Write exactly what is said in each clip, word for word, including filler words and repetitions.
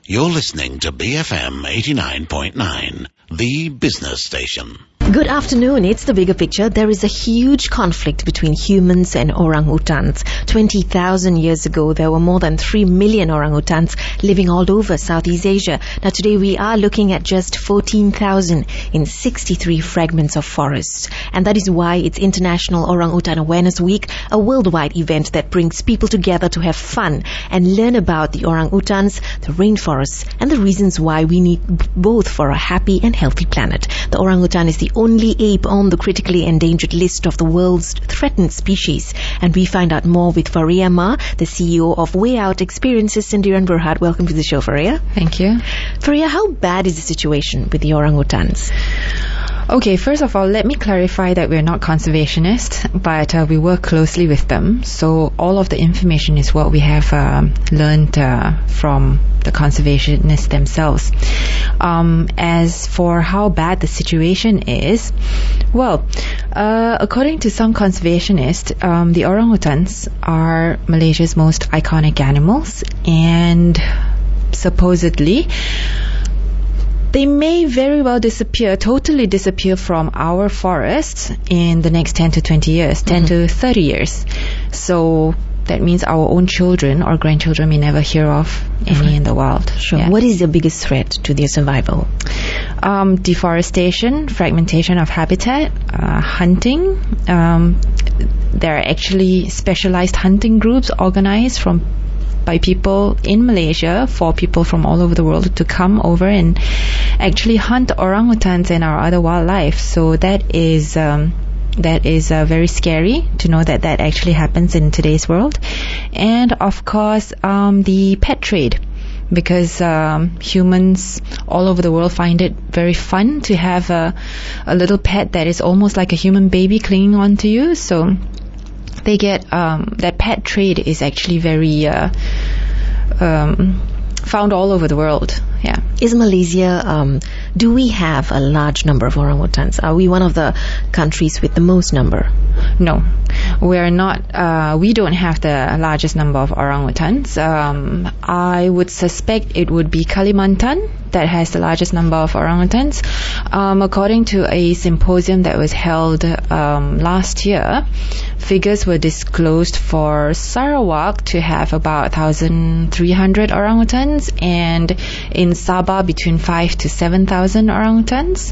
You're listening to B F M eighty-nine point nine, the business station. Good afternoon. It's The Bigger Picture. There is a huge conflict between humans and orangutans. twenty thousand years ago, there were more than three million orangutans living all over Southeast Asia. Now today we are looking at just fourteen thousand in sixty-three fragments of forests. And that is why it's International Orangutan Awareness Week, a worldwide event that brings people together to have fun and learn about the orangutans, the rainforests, and the reasons why we need both for a happy and healthy planet. The orangutan is the only ape on the critically endangered list of the world's threatened species. And we find out more with Faria Ma, the C E O of Way Out Experiences, Sendirian Berhad. Welcome to the show, Faria. Thank you. Faria, how bad is the situation with the orangutans? Okay, first of all, let me clarify that we're not conservationists, but uh, we work closely with them. So all of the information is what we have uh, learned uh, from the conservationists themselves. Um, as for how bad the situation is, well, uh, according to some conservationists, um, the orangutans are Malaysia's most iconic animals, and supposedly they may very well disappear, totally disappear from our forests in the next ten to twenty years, ten mm-hmm. to thirty years. So that means our own children or grandchildren may never hear of any right. in the wild. Sure. Yeah. What is the biggest threat to their survival? Um, deforestation, fragmentation of habitat, uh, hunting. Um, there are actually specialized hunting groups organized from by people in Malaysia for people from all over the world to come over and actually hunt orangutans and our other wildlife. So that is um, that is uh, very scary to know that that actually happens in today's world. And of course, um, the pet trade, because um, humans all over the world find it very fun to have a, a little pet that is almost like a human baby clinging on to you. So they get um, that pet trade is actually very uh, um, found all over the world. Yeah. Is Malaysia, um, do we have a large number of orangutans? Are we one of the countries with the most number? No, we are not. Uh, we don't have the largest number of orangutans. Um, I would suspect it would be Kalimantan that has the largest number of orangutans. Um, according to a symposium that was held um, last year, figures were disclosed for Sarawak to have about one thousand three hundred orangutans, and in Sabah between five to seven thousand orangutans.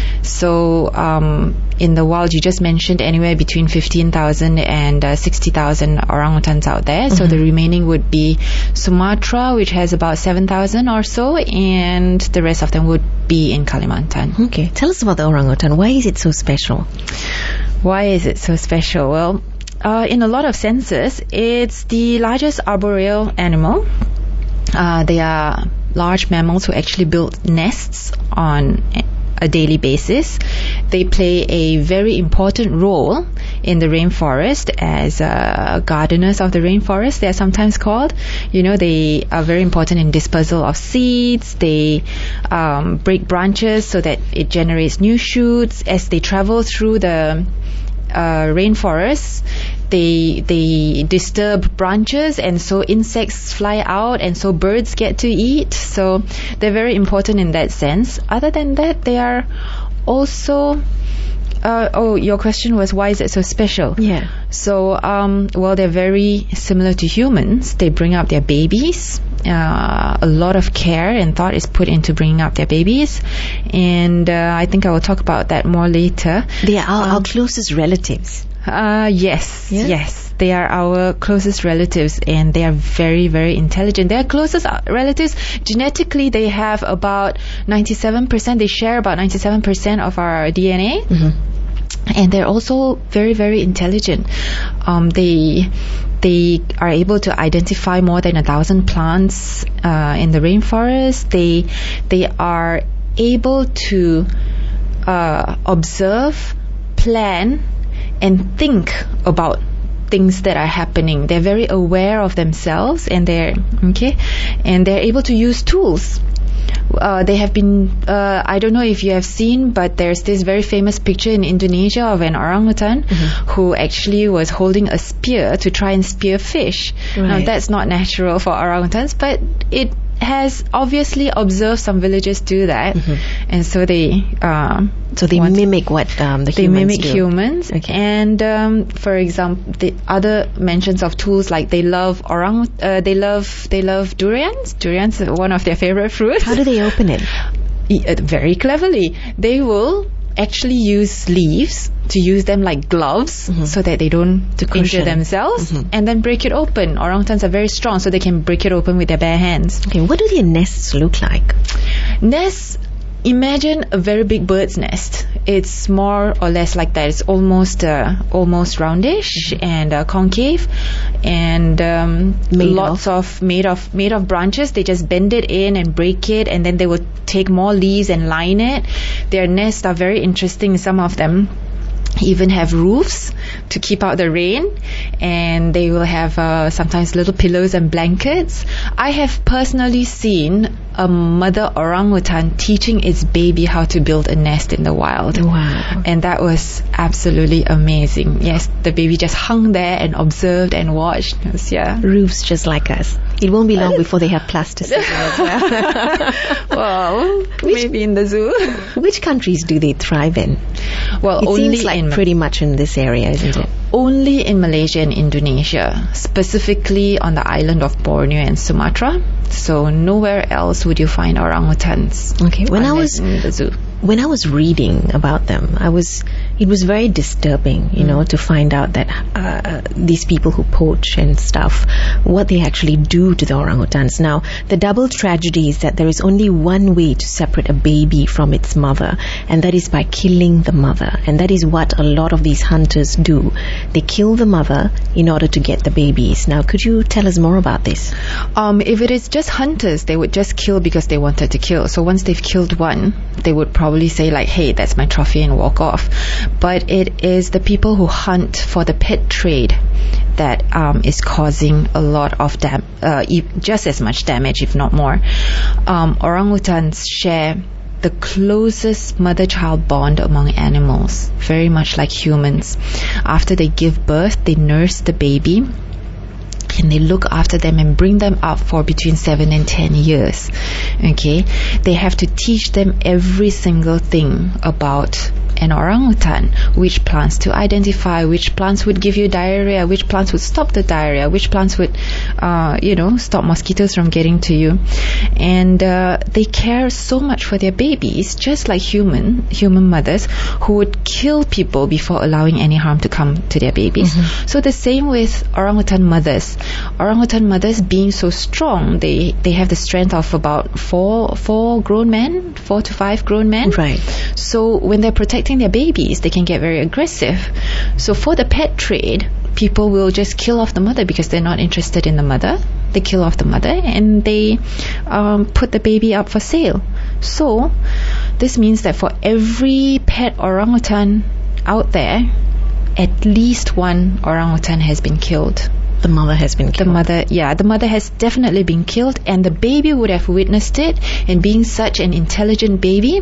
So um, in the wild, you just mentioned anywhere between fifteen thousand and uh, sixty thousand orangutans out there. Mm-hmm. So the remaining would be Sumatra, which has about seven thousand or so, and the rest of them would be in Kalimantan. Okay, tell us about the orangutan. Why is it so special? Why is it so special? Well, uh, in a lot of senses, it's the largest arboreal animal. Uh, they are large mammals who actually build nests on a daily basis. They play a very important role in the rainforest as uh, gardeners of the rainforest, they are sometimes called. You know, they are very important in dispersal of seeds. They um, break branches so that it generates new shoots. As they travel through the uh, rainforest, They they disturb branches, and so insects fly out, and so birds get to eat. So they're very important in that sense. Other than that, they are also uh, oh, your question was why is it so special? Yeah. So um, well, they're very similar to humans. They bring up their babies. Uh, a lot of care and thought is put into bringing up their babies, and uh, I think I will talk about that more later. They are our, um, our closest relatives. Uh, yes, yeah? yes. They are our closest relatives, and they are very, very intelligent. They are closest relatives. Genetically, they have about ninety-seven percent. They share about ninety-seven percent of our D N A. Mm-hmm. And they're also very, very intelligent. Um, they they are able to identify more than a thousand plants uh, in the rainforest. They they are able to uh, observe, plan, and think about things that are happening. They're very aware of themselves, and they're okay, and they're able to use tools. Uh, they have been, uh, I don't know if you have seen, but there's this very famous picture in Indonesia of an orangutan mm-hmm. who actually was holding a spear to try and spear fish. Right. Now, that's not natural for orangutans, but it has obviously observed some villagers do that, mm-hmm. and so they uh, so they mimic what um, the they humans mimic do. humans. Okay. And um, for example, the other mentions of tools, like they love orang, uh, they love they love durians. Durians are one of their favorite fruits. How do they open it? Very cleverly, they will actually use leaves to use them like gloves, mm-hmm. so that they don't injure themselves, mm-hmm. and then break it open. Orangutans are very strong, so they can break it open with their bare hands. Okay, what do their nests look like? Nests, imagine a very big bird's nest. It's more or less like that. It's almost uh, almost roundish, mm-hmm. and uh, concave, and um, lots of? of made of made of branches. They just bend it in and break it, and then they will take more leaves and line it. Their nests are very interesting. Some of them even have roofs to keep out the rain, and they will have uh, sometimes little pillows and blankets. I have personally seen a mother orangutan teaching its baby how to build a nest in the wild. Wow. And that was absolutely amazing. Yes, the baby just hung there and observed and watched. Was, yeah. Roofs just like us. It won't be long before they have plasticine as well. Well, which, maybe in the zoo. Which countries do they thrive in? Well, it only seems like in pretty much in this area, isn't it? Only in Malaysia and Indonesia, specifically on the island of Borneo and Sumatra. So nowhere else would you find orangutans. Okay, when I was in the zoo. When I was reading about them, I was it was very disturbing, you mm. know, to find out that uh, these people who poach and stuff, what they actually do to the orangutans. Now, the double tragedy is that there is only one way to separate a baby from its mother, and that is by killing the mother. And that is what a lot of these hunters do. They kill the mother in order to get the babies. Now, could you tell us more about this? Um, if it is just hunters, they would just kill because they wanted to kill. So once they've killed one, they would probably say like, hey, that's my trophy, and walk off. But it is the people who hunt for the pet trade that um, is causing a lot of dam- uh, e- just as much damage, if not more. Um, orangutans share the closest mother-child bond among animals, very much like humans. After they give birth, they nurse the baby, and they look after them and bring them up for between seven and ten years. Okay, they have to teach them every single thing about an orangutan, which plants to identify, which plants would give you diarrhea, which plants would stop the diarrhea, which plants would, uh, you know, stop mosquitoes from getting to you. And uh, they care so much for their babies, just like human human mothers who would kill people before allowing any harm to come to their babies. Mm-hmm. So the same with orangutan mothers. Orangutan mothers, being so strong, they, they have the strength of about four four grown men, four to five grown men. Right. So when they're protecting their babies, they can get very aggressive. So for the pet trade, people will just kill off the mother because they're not interested in the mother. They kill off the mother and they um, put the baby up for sale. So this means that for every pet orangutan out there, at least one orangutan has been killed. The mother has been killed. The mother, yeah, the mother has definitely been killed, and the baby would have witnessed it, and being such an intelligent baby,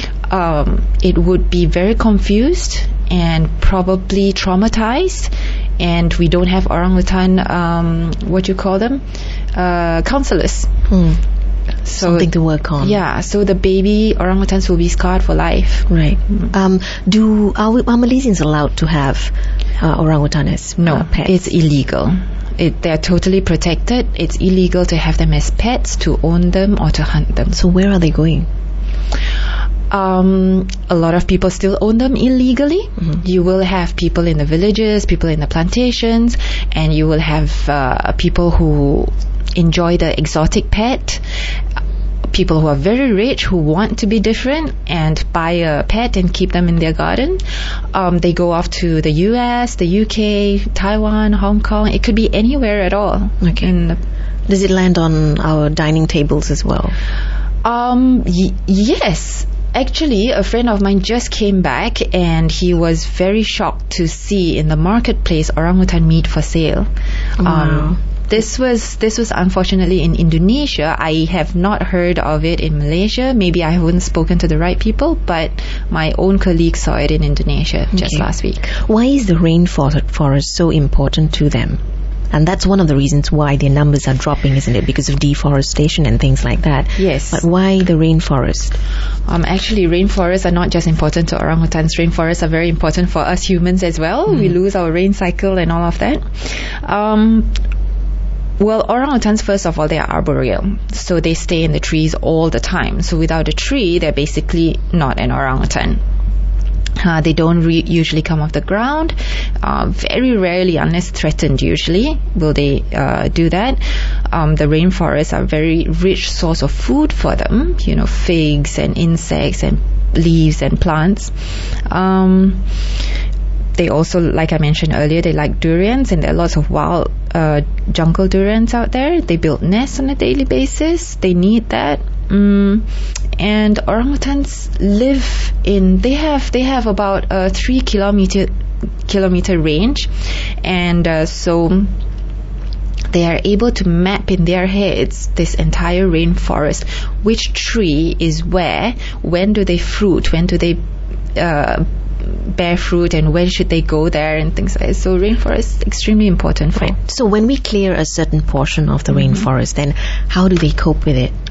um, it would be very confused and probably traumatized. And we don't have orangutan, um, what you call them, uh, counselors. Hmm. So, something to work on. Yeah, so the baby orangutans will be scarred for life. Right. Mm. Um, do are, we, are Malaysians allowed to have uh, orangutan as no, uh, pets? It's illegal. It, they're totally protected. It's illegal to have them as pets, to own them, or to hunt them. So where are they going? Um, a lot of people still own them illegally. Mm-hmm. You will have people in the villages, people in the plantations, and you will have uh, people who enjoy the exotic pet, people who are very rich who want to be different and buy a pet and keep them in their garden. Um, they go off to the U S, the U K, Taiwan, Hong Kong. It could be anywhere at all. Okay. In Does it land on our dining tables as well? Um, y- yes. Actually, a friend of mine just came back and he was very shocked to see in the marketplace orangutan meat for sale. Wow. Um, This was this was unfortunately in Indonesia. I have not heard of it in Malaysia. Maybe I haven't spoken to the right people, but my own colleague saw it in Indonesia just okay. last week. Why is the rainforest so important to them? And that's one of the reasons why their numbers are dropping, isn't it? Because of deforestation and things like that. Yes. But why the rainforest? Um, actually, rainforests are not just important to orangutans. Rainforests are very important for us humans as well. Mm. We lose our rain cycle and all of that. Um, well, orangutans, first of all, they are arboreal. So they stay in the trees all the time. So without a tree, they're basically not an orangutan. Uh, they don't re- usually come off the ground. Uh, very rarely, unless threatened usually, will they uh, do that. Um, the rainforests are a very rich source of food for them. You know, figs and insects and leaves and plants. Um, they also, like I mentioned earlier, they like durians, and there are lots of wild uh, jungle durians out there. They build nests on a daily basis. They need that. Mm, and orangutans live in, they have they have about a three kilometer kilometer range, and uh, so they are able to map in their heads this entire rainforest, which tree is where, when do they fruit, when do they uh, bear fruit, and when should they go there, and things like that. So rainforest is extremely important for. Right. So when we clear a certain portion of the mm-hmm. rainforest, then how do they cope with it?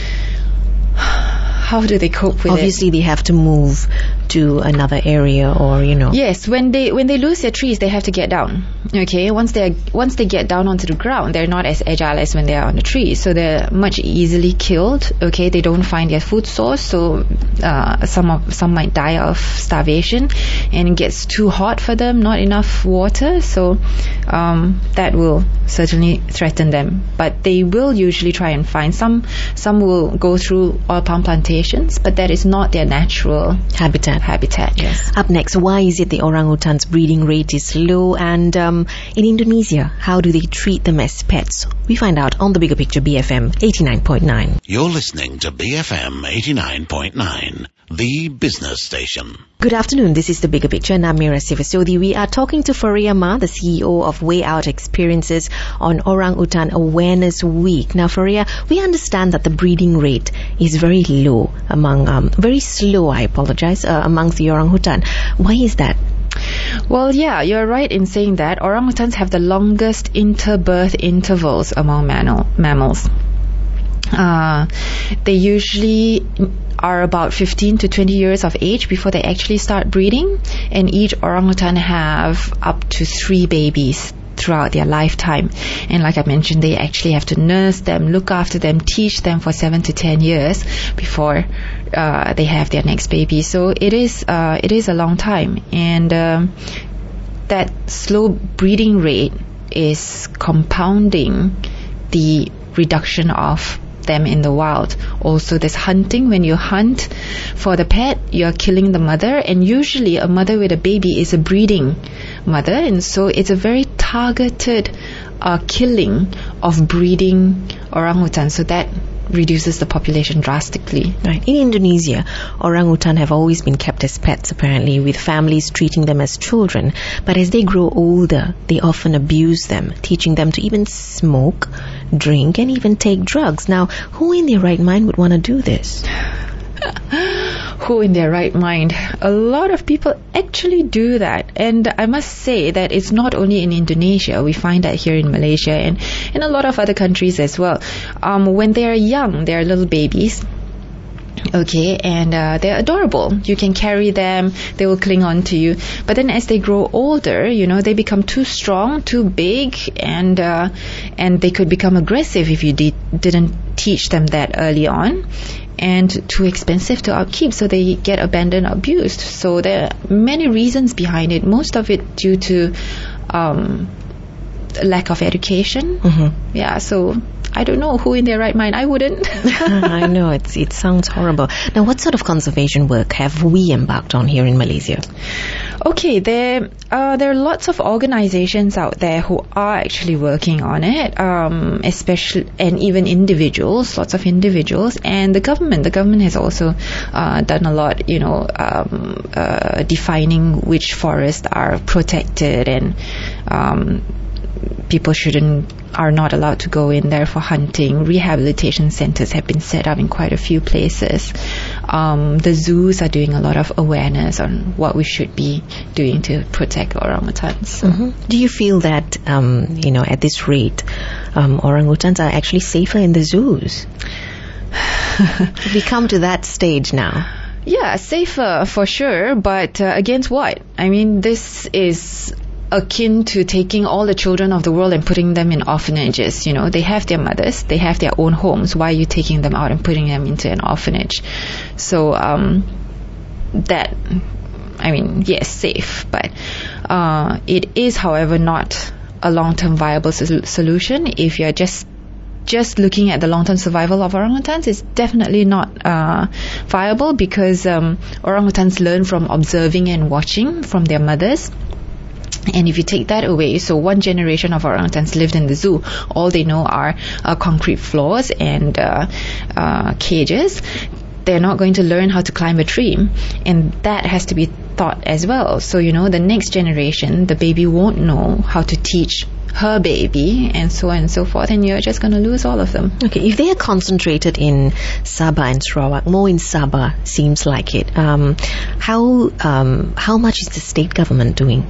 How do they cope with Obviously, it? Obviously, they have to move to another area, or you know. Yes, when they when they lose their trees, they have to get down. Okay, once they once they get down onto the ground, they're not as agile as when they are on the tree, so they're much easily killed. Okay, they don't find their food source, so uh, some of some might die of starvation, and it gets too hot for them, not enough water, so um, that will certainly threaten them. But they will usually try and find some. Some will go through oil palm plantations, but that is not their natural habitat. Habitat, yes. Up next, why is it the orangutan's breeding rate is low? And um, in Indonesia, how do they treat them as pets? We find out on The Bigger Picture, B F M eighty-nine point nine. You're listening to B F M eighty-nine point nine, the business station. Good afternoon, this is The Bigger Picture, and I'm Mira Sivasodi. We are talking to Faria Ma, the C E O of Way Out Experiences, on Orangutan Awareness Week. Now, Faria, we understand that the breeding rate is very low among, um, very slow, I apologize, uh, amongst the orangutan. Why is that? Well, yeah, you're right in saying that. Orangutans have the longest interbirth intervals among mammal, mammals. Uh, they usually are about fifteen to twenty years of age before they actually start breeding, and each orangutan have up to three babies throughout their lifetime. And like I mentioned, they actually have to nurse them, look after them, teach them for seven to ten years before uh, they have their next baby. So it is uh, it is a long time, and um, that slow breeding rate is compounding the reduction of them in the wild. Also, there's hunting. When you hunt for the pet, you're killing the mother, and usually a mother with a baby is a breeding mother, and so it's a very targeted uh, killing of breeding orangutan, so that reduces the population drastically. Right. In Indonesia, orangutan have always been kept as pets, apparently, with families treating them as children. But as they grow older, they often abuse them, teaching them to even smoke, drink, and even take drugs. Now, who in their right mind would want to do this? Who in their right mind? A lot of people actually do that, and I must say that it's not only in Indonesia. We find that here in Malaysia and in a lot of other countries as well. Um, when they are young, they are little babies. Okay, and uh, they're adorable. You can carry them, they will cling on to you. But then as they grow older, you know, they become too strong, too big, and uh, and they could become aggressive if you de- didn't teach them that early on, and too expensive to upkeep, so they get abandoned, abused. So there are many reasons behind it, most of it due to um, lack of education. Mm-hmm. Yeah, so I don't know who in their right mind. I wouldn't. I know, it's, it sounds horrible. Now, what sort of conservation work have we embarked on here in Malaysia? Okay, there uh, there are lots of organizations out there who are actually working on it, um, especially, and even individuals, lots of individuals, and the government. The government has also uh, done a lot, you know, um, uh, defining which forests are protected, and um, people shouldn't are not allowed to go in there for hunting. Rehabilitation centers have been set up in quite a few places. um, the zoos are doing a lot of awareness on what we should be doing to protect orangutans. So. Mm-hmm. Do you feel that, um, you know, at this rate, um, orangutans are actually safer in the zoos? Have we come to that stage now? Yeah, safer for sure, but uh, against what? I mean, this is akin to taking all the children of the world and putting them in orphanages. You know, they have their mothers, they have their own homes. Why are you taking them out and putting them into an orphanage? So, um, that, I mean, yes, safe, but uh, it is, however, not a long-term viable sol- solution. If you're just just looking at the long-term survival of orangutans, is definitely not uh, viable, because um, orangutans learn from observing and watching from their mothers. And if you take that away, so one generation of orangutans lived in the zoo, all they know are uh, concrete floors and uh, uh, cages. They're not going to learn how to climb a tree, and that has to be taught as well. So, you know, the next generation, the baby won't know how to teach her baby, and so on and so forth, and you're just going to lose all of them. Okay, if they are concentrated in Sabah and Sarawak, more in Sabah seems like it, um, how um, how much is the state government doing?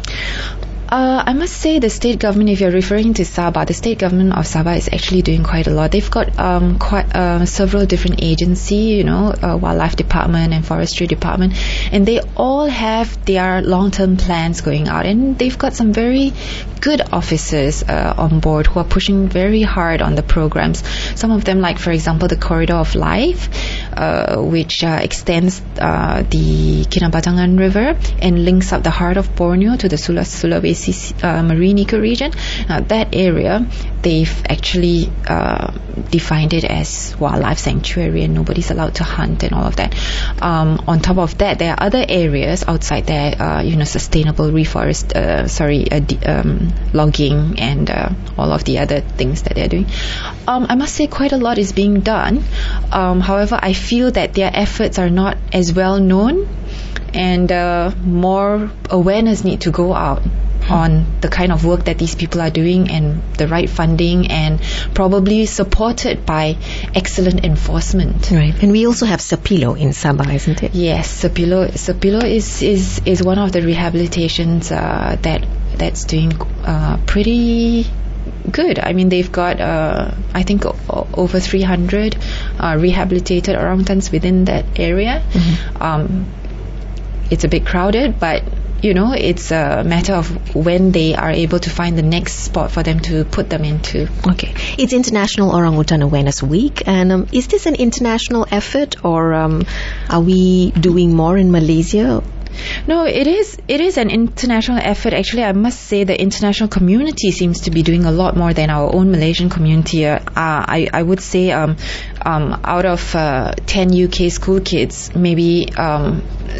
Uh, I must say the state government, if you're referring to Sabah, the state government of Sabah is actually doing quite a lot. They've got um, quite uh, several different agencies, you know, uh, wildlife department and forestry department, and they all have their long-term plans going out, and they've got some very good officers uh, on board who are pushing very hard on the programs. Some of them, like for example, the Corridor of Life, uh, which uh, extends uh, the Kinabatangan River and links up the heart of Borneo to the Sulawesi Uh, marine ecoregion. Uh, that area, they've actually uh, defined it as wildlife sanctuary, and nobody's allowed to hunt and all of that. Um, on top of that, there are other areas outside there, uh, you know, sustainable reforest, uh, sorry, uh, de- um, logging and uh, all of the other things that they're doing. Um, I must say quite a lot is being done. Um, however, I feel that their efforts are not as well known, and uh, more awareness need to go out on the kind of work that these people are doing, and the right funding, and probably supported by excellent enforcement. Right. And we also have Sepilo in Sabah, isn't it? Yes, Sepilo Sepilo is is is one of the rehabilitations uh, that that's doing uh, pretty good. I mean, they've got uh, I think o- over three hundred uh, rehabilitated orangutans within that area. Mm-hmm. Um, it's a bit crowded, but you know, it's a matter of when they are able to find the next spot for them to put them into. Okay. It's International Orangutan Awareness Week, and um, is this an international effort, or um, are we doing more in Malaysia? No, it is it is an international effort. Actually, I must say the international community seems to be doing a lot more than our own Malaysian community. Uh, I, I would say um, um, out of uh, ten U K school kids, maybe um,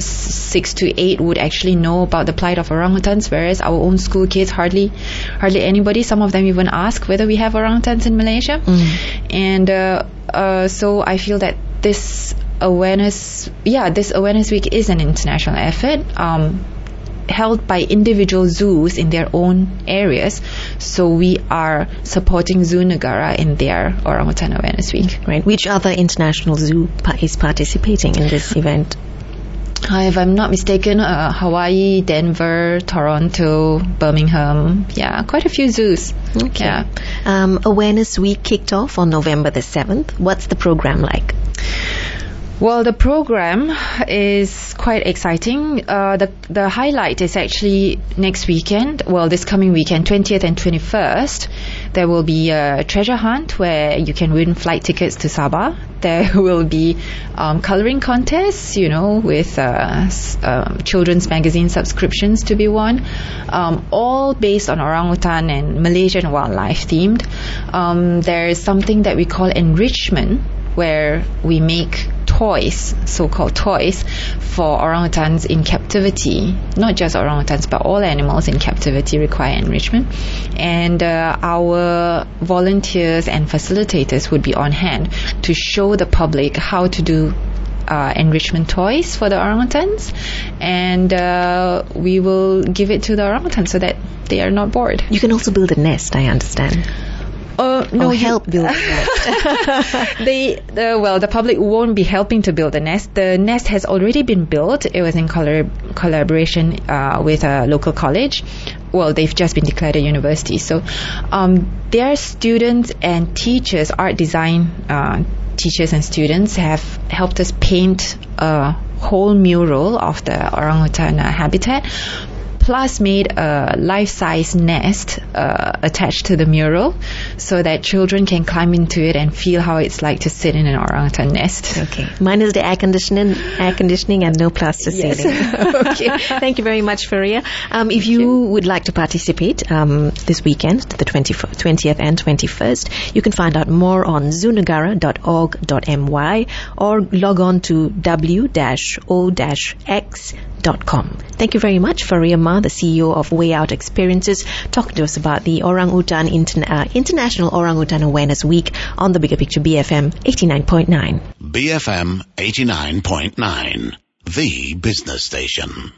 six to eight would actually know about the plight of orangutans, whereas our own school kids, hardly hardly anybody. Some of them even ask whether we have orangutans in Malaysia. Mm. And uh, uh, so I feel that this awareness, yeah, this awareness week is an international effort, um, held by individual zoos in their own areas. So we are supporting Zoo Negara in their Orangutan Awareness Week. Right. Which other international zoo pa- is participating in this event? Uh, if I'm not mistaken, uh, Hawaii, Denver, Toronto, Birmingham, yeah, quite a few zoos. Okay. Yeah. Um, Awareness Week kicked off on November the seventh. What's the program like? Well, the program is quite exciting. Uh, the the highlight is actually next weekend. Well, this coming weekend, twentieth and twenty-first. There will be a treasure hunt where you can win flight tickets to Sabah. There will be um, colouring contests, you know, with uh, s- um, children's magazine subscriptions to be won, um, all based on orangutan and Malaysian wildlife themed. Um, there is something that we call enrichment, where we make toys, so-called toys, for orangutans in captivity. Not just orangutans, but all animals in captivity require enrichment. And uh, our volunteers and facilitators would be on hand to show the public how to do uh, enrichment toys for the orangutans. And uh, we will give it to the orangutans so that they are not bored. You can also build a nest, I understand. Uh, no, or you- help build the nest? they, the, well, the public won't be helping to build the nest. The nest has already been built. It was in collab- collaboration uh, with a local college. Well, they've just been declared a university. So um, their students and teachers, art design uh, teachers and students, have helped us paint a whole mural of the orangutan uh, habitat, plus made a life-size nest uh, attached to the mural so that children can climb into it and feel how it's like to sit in an orangutan nest. Okay. Minus the air conditioning, air conditioning and no plaster Yes. ceiling. Okay. Thank you very much, Faria. Um, if you, you would like to participate um, this weekend, the twentieth and twenty-first, you can find out more on zoonagara dot org dot m y or log on to w dash o dash x dot com. Thank you very much, Faria Ma, the C E O of Way Out Experiences, talking to us about the Orangutan Interna- uh, International Orangutan Awareness Week on the Bigger Picture B F M eighty-nine point nine. B F M eighty-nine point nine, the business station.